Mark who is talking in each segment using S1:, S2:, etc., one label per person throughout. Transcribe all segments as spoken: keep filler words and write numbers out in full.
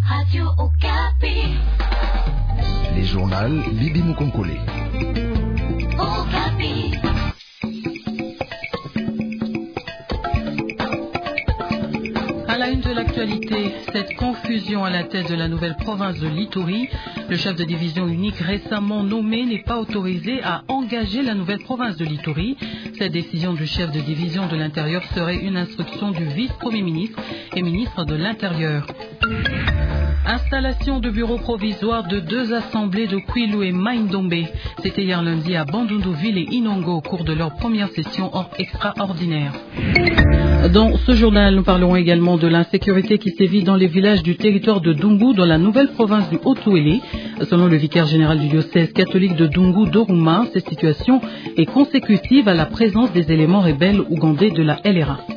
S1: Radio Okapi.
S2: Les journaux Bibi Mukonkole.
S1: Okapi.
S3: À la une de l'actualité, cette confusion à la tête de la nouvelle province de l'Ituri. Le chef de division unique récemment nommé n'est pas autorisé à engager la nouvelle province de l'Ituri. Cette décision du chef de division de l'Intérieur serait une instruction du vice-premier ministre et ministre de l'Intérieur. Installation de bureaux provisoires de deux assemblées de Kwilu et Maindombe. C'était hier lundi à Bandundu-Ville et Inongo au cours de leur première session extraordinaire. Dans ce journal, nous parlerons également de l'insécurité qui sévit dans les villages du territoire de Dungu, dans la nouvelle province du Haut-Ouélé. Selon le vicaire général du diocèse catholique de Dungu, Doruma, cette situation est consécutive à la présence des éléments rebelles ougandais de la L R A.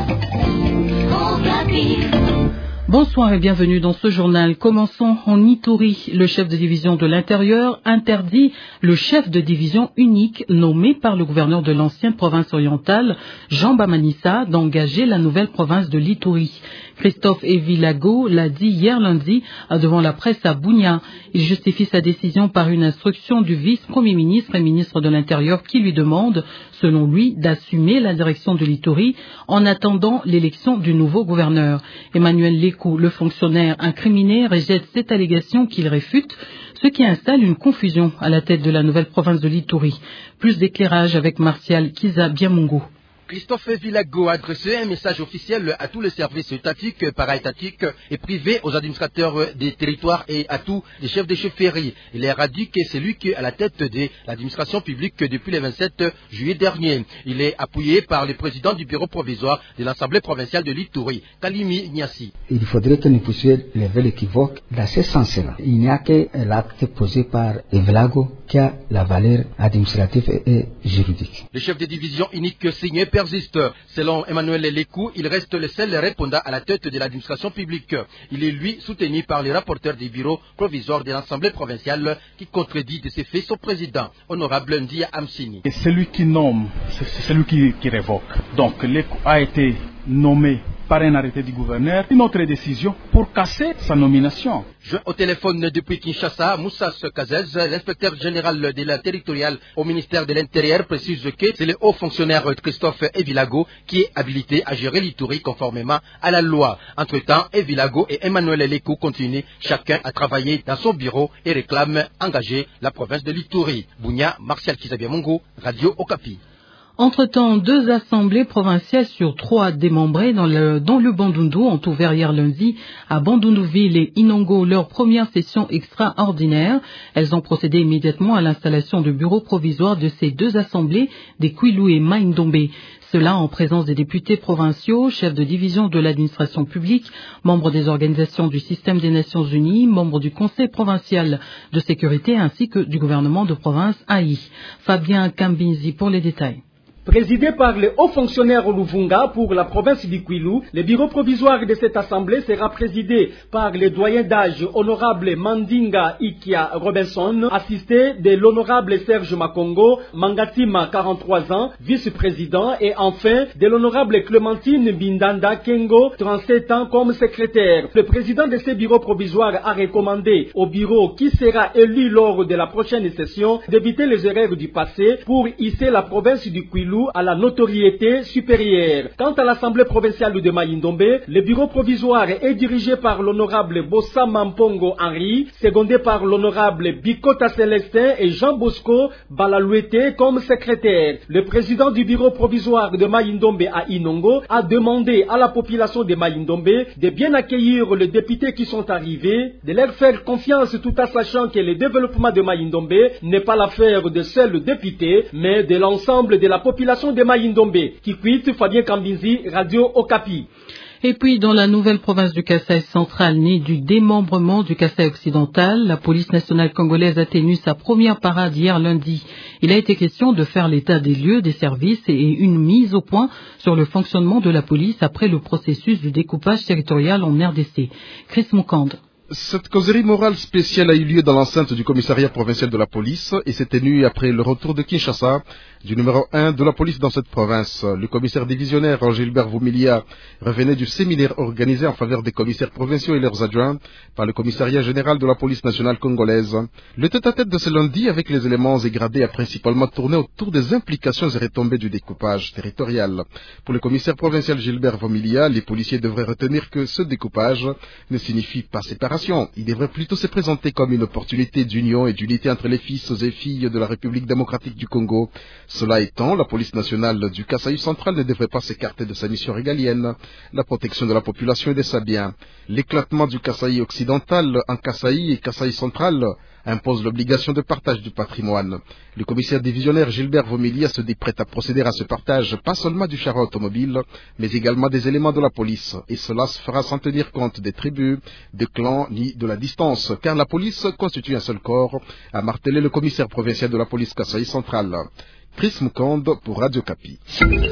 S3: Bonsoir et bienvenue dans ce journal. Commençons en Ituri. Le chef de division de l'Intérieur interdit le chef de division unique nommé par le gouverneur de l'ancienne province orientale, Jean Bamanissa, d'engager la nouvelle province de l'Ituri. Christophe Evilago l'a dit hier lundi devant la presse à Bunia. Il justifie sa décision par une instruction du vice-premier ministre et ministre de l'Intérieur qui lui demande, selon lui, d'assumer la direction de l'Ituri en attendant l'élection du nouveau gouverneur. Emmanuel Lekou, le fonctionnaire incriminé, rejette cette allégation qu'il réfute, ce qui installe une confusion à la tête de la nouvelle province de l'Ituri. Plus d'éclairage avec Martial Kiza-Biamungu.
S4: Christophe Villago a adressé un message officiel à tous les services étatiques, para-étatiques et privés, aux administrateurs des territoires et à tous les chefs de chefferie. Il leur a dit que c'est lui qui est à la tête de l'administration publique depuis le vingt-sept juillet dernier. Il est appuyé par le président du bureau provisoire de l'Assemblée provinciale de l'Ituri, Kalimi Niassi.
S5: Il faudrait que nous puissions lever l'équivoque dans ce sens-là. Il n'y a que l'acte posé par Villago qui a la valeur administrative et juridique.
S4: Le chef de division unique signé persiste. Selon Emmanuel Lekou, il reste le seul répondant à la tête de l'administration publique. Il est lui soutenu par les rapporteurs du bureau provisoire de l'Assemblée provinciale qui contredit de ces faits son président, honorable Ndia Amsini.
S6: Et celui qui nomme, c'est celui qui, qui révoque. Donc Lekou a été nommé par un arrêté du gouverneur, une autre décision pour casser sa nomination.
S4: Je, au téléphone depuis Kinshasa, Moussa Kazez, l'inspecteur général de la territoriale au ministère de l'Intérieur, précise que c'est le haut fonctionnaire Christophe Evilago qui est habilité à gérer l'Ituri conformément à la loi. Entre-temps, Evilago et Emmanuel Lekou continuent chacun à travailler dans son bureau et réclament engager la province de l'Ituri. Bunia, Martial Kizabiamungu, Radio Okapi.
S3: Entre-temps, deux assemblées provinciales sur trois démembrées dans le, dans le Bandundu ont ouvert hier lundi à Bandundu-Ville et Inongo leur première session extraordinaire. Elles ont procédé immédiatement à l'installation de bureaux provisoires de ces deux assemblées, des Kwilu et Maindombe. Cela en présence des députés provinciaux, chefs de division de l'administration publique, membres des organisations du système des Nations Unies, membres du Conseil provincial de sécurité ainsi que du gouvernement de province A I. Fabien Kambinzi pour les détails.
S7: Présidé par le haut fonctionnaire Luvunga pour la province du Kwilu, le bureau provisoire de cette assemblée sera présidé par le doyen d'âge honorable Mandinga Ikia Robinson, assisté de l'honorable Serge Makongo, Mangatima, quarante-trois ans, vice-président, et enfin de l'honorable Clémentine Bindanda Kengo, trente-sept ans, comme secrétaire. Le président de ce bureau provisoire a recommandé au bureau qui sera élu lors de la prochaine session d'éviter les erreurs du passé pour hisser la province du Kwilu à la notoriété supérieure. Quant à l'Assemblée provinciale de Maindombe, le bureau provisoire est dirigé par l'honorable Bossa Mampongo Henri, secondé par l'honorable Bikota Célestin et Jean Bosco Balalouete comme secrétaire. Le président du bureau provisoire de Maindombe à Inongo a demandé à la population de Maindombe de bien accueillir les députés qui sont arrivés, de leur faire confiance tout en sachant que le développement de Maindombe n'est pas l'affaire de seuls députés, mais de l'ensemble de la population de Maindombe. Qui quitte Fabien Kambinzi, Radio Okapi.
S3: Et puis, dans la nouvelle province du Kasaï central, née du démembrement du Kasaï occidental, la police nationale congolaise a tenu sa première parade hier lundi. Il a été question de faire l'état des lieux, des services et une mise au point sur le fonctionnement de la police après le processus du découpage territorial en R D C. Chris Moukande.
S1: Cette causerie morale spéciale a eu lieu dans l'enceinte du commissariat provincial de la police et s'est tenue après le retour de Kinshasa du numéro un de la police dans cette province. Le commissaire divisionnaire Gilbert Vumilia revenait du séminaire organisé en faveur des commissaires provinciaux et leurs adjoints par le commissariat général de la police nationale congolaise. Le tête-à-tête de ce lundi avec les éléments égradés a principalement tourné autour des implications et retombées du découpage territorial. Pour le commissaire provincial Gilbert Vumilia, les policiers devraient retenir que ce découpage ne signifie pas séparation. Il devrait plutôt se présenter comme une opportunité d'union et d'unité entre les fils et filles de la République démocratique du Congo. Cela étant, la police nationale du Kasaï central ne devrait pas s'écarter de sa mission régalienne, la protection de la population et de sa biens. L'éclatement du Kasaï occidental en Kasaï et Kasaï central impose l'obligation de partage du patrimoine. Le commissaire divisionnaire Gilbert Vumilia se dit prêt à procéder à ce partage, pas seulement du char automobile, mais également des éléments de la police. Et cela se fera sans tenir compte des tribus, des clans, ni de la distance, car la police constitue un seul corps, a martelé le commissaire provincial de la police Kasaï centrale. Chris Mukonde pour Radio Kapi.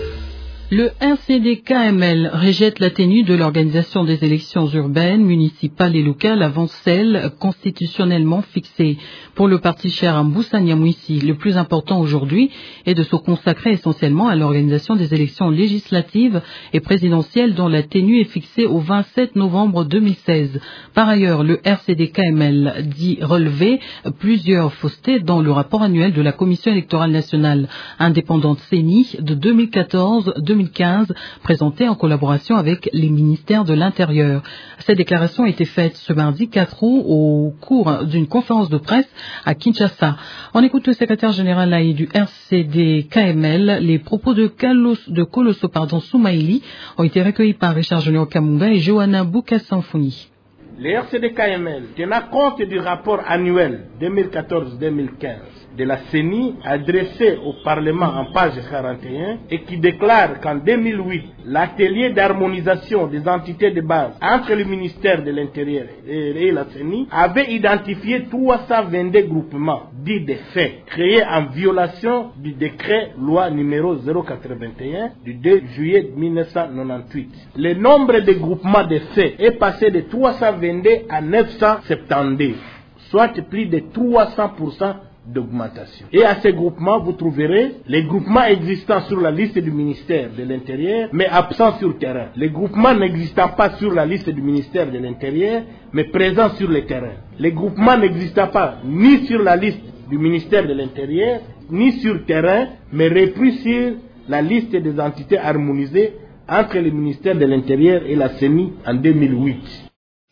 S3: Le R C D K M L rejette la tenue de l'organisation des élections urbaines, municipales et locales avant celles constitutionnellement fixées. Pour le parti cher à Mboussa Nyamwisi, le plus important aujourd'hui est de se consacrer essentiellement à l'organisation des élections législatives et présidentielles dont la tenue est fixée au vingt-sept novembre deux mille seize. Par ailleurs, le R C D K M L dit relever plusieurs faussetés dans le rapport annuel de la Commission électorale nationale indépendante C E N I de deux mille quatorze deux mille quinze, présenté en collaboration avec les ministères de l'Intérieur. Cette déclaration a été faite ce mardi quatre août au cours d'une conférence de presse à Kinshasa. On écoute le secrétaire général A I du R C D K M L. Les propos de, Kalos, de Colosso pardon, Soumaïli ont été recueillis par Richard Junior Kamunga et Johanna Boukassanfouni.
S8: Le R C D K M L, tenant compte du rapport annuel deux mille quatorze deux mille quinze de la C E N I adressé au Parlement en page quarante et un et qui déclare qu'en deux mille huit, l'atelier d'harmonisation des entités de base entre le ministère de l'Intérieur et la C E N I avait identifié trois cent vingt-deux groupements dits de faits créés en violation du décret loi numéro zéro quatre-vingt-un du deux juillet mille neuf cent quatre-vingt-huit. Le nombre de groupements de faits est passé de trois cent vingt-deux à neuf cent soixante-douze, soit plus de trois cents pour cent d'augmentation. Et à ces groupements, vous trouverez les groupements existants sur la liste du ministère de l'Intérieur, mais absents sur le terrain. Les groupements n'existant pas sur la liste du ministère de l'Intérieur, mais présents sur le terrain. Les groupements n'existant pas ni sur la liste du ministère de l'Intérieur, ni sur le terrain, mais repris sur la liste des entités harmonisées entre le ministère de l'Intérieur et la C E N I en deux mille huit.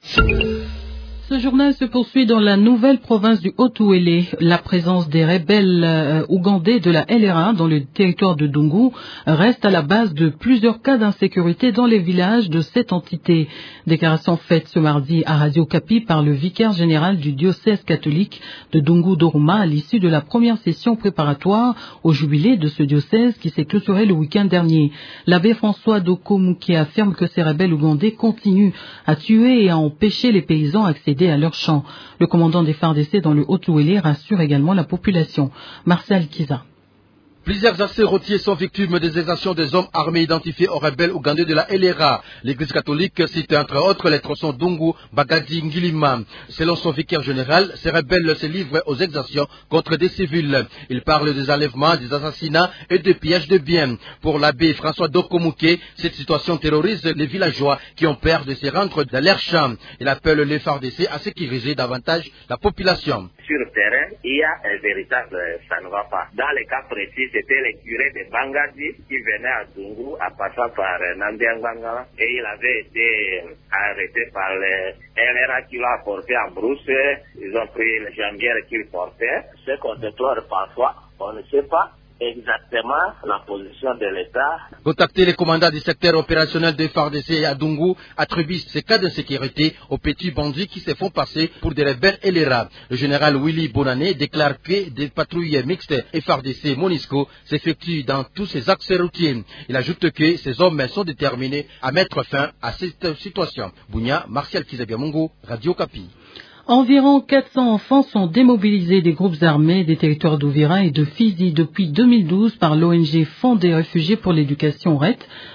S3: Ce journal se poursuit dans la nouvelle province du Haut-Ouélé. La présence des rebelles euh, ougandais de la L R A dans le territoire de Dungu reste à la base de plusieurs cas d'insécurité dans les villages de cette entité. Déclaration faite ce mardi à Radio Kapi par le vicaire général du diocèse catholique de Dungu-Doruma à l'issue de la première session préparatoire au jubilé de ce diocèse qui s'est clôturé le week-end dernier. L'abbé François Dokomuki affirme que ces rebelles ougandais continuent à tuer et à empêcher les paysans d'accéder à leurs champs. Le commandant des F A R D C dans le Haut-Ouélé rassure également la population. Marcel Kiza.
S4: Plusieurs anciens routiers sont victimes des exactions des hommes armés identifiés aux rebelles ougandais de la L R A. L'Église catholique cite entre autres les tronçons Dungu, Bagadi, Ngilima. Selon son vicaire général, ces rebelles se livrent aux exactions contre des civils. Il parle des enlèvements, des assassinats et des pillages de biens. Pour l'abbé François Dokomuke, cette situation terrorise les villageois qui ont peur de se rendre dans leurs champs. Il appelle les F A R D C à sécuriser davantage la population.
S9: Sur le terrain, il y a un véritable ça ne va pas. Dans les cas précis, c'était le curé de Bangadi qui venait à Dungu en passant par Nambianganga et il avait été arrêté par le L R A qui l'a porté en brousse. Ils ont pris les jambières qu'il portait. Ce qu'on déplore parfois, on ne sait pas exactement la position de l'État.
S4: Contacter les commandants du secteur opérationnel des F A R D C à Dungu attribue ces cas de sécurité aux petits bandits qui se font passer pour des rebelles L R A. Le général Willy Bonané déclare que des patrouilles mixtes F A R D C Monisco s'effectuent dans tous ces axes routiers. Il ajoute que ces hommes sont déterminés à mettre fin à cette situation. Bounia, Martial Kizabiamungu, Radio Kapi.
S3: Environ quatre cents enfants sont démobilisés des groupes armés des territoires d'Ouvira et de Fizi depuis deux mille douze par l'O N G Fonds des réfugiés pour l'éducation R E T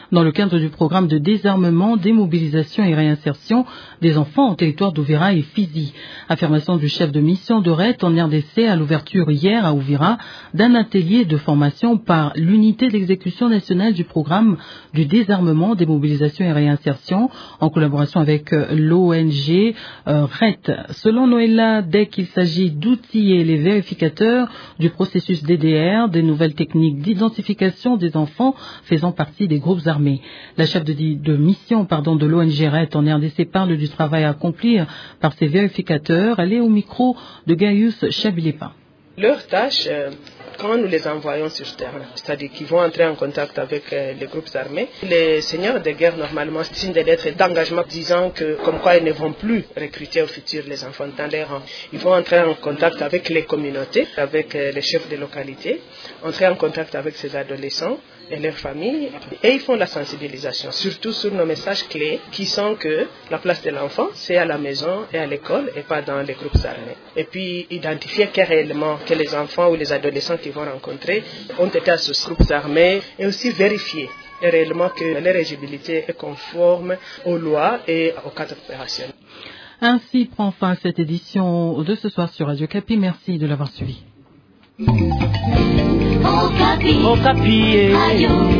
S3: dans le cadre du programme de désarmement, démobilisation et réinsertion des enfants en territoire d'Ouvira et Fizi. Affirmation du chef de mission de R E T en R D C à l'ouverture hier à Ouvira d'un atelier de formation par l'unité d'exécution nationale du programme du désarmement, démobilisation et réinsertion en collaboration avec l'O N G euh, R E T. Selon Noëlla, dès qu'il s'agit d'outiller les vérificateurs du processus D D R, des nouvelles techniques d'identification des enfants faisant partie des groupes armés. La chef de, de mission pardon, de l'O N G R E T en R D C parle du travail à accomplir par ces vérificateurs. Elle est au micro de Gaius Chabilepa.
S10: Leur tâche, euh, quand nous les envoyons sur terre, c'est-à-dire qu'ils vont entrer en contact avec euh, les groupes armés, les seigneurs de guerre normalement signent des lettres d'engagement disant que, comme quoi ils ne vont plus recruter au futur les enfants dans les rangs. Ils vont entrer en contact avec les communautés, avec euh, les chefs de localité, entrer en contact avec ces adolescents et leurs familles, et ils font la sensibilisation, surtout sur nos messages clés qui sont que la place de l'enfant, c'est à la maison et à l'école et pas dans les groupes armés. Et puis identifier que réellement que les enfants ou les adolescents qu'ils vont rencontrer ont été associés aux groupes armés et aussi vérifier réellement que leur éligibilité est conforme aux lois et au cadre opérationnel.
S3: Ainsi prend fin cette édition de ce soir sur Radio Kapi. Merci de l'avoir suivi.
S11: Okapi. Okapi.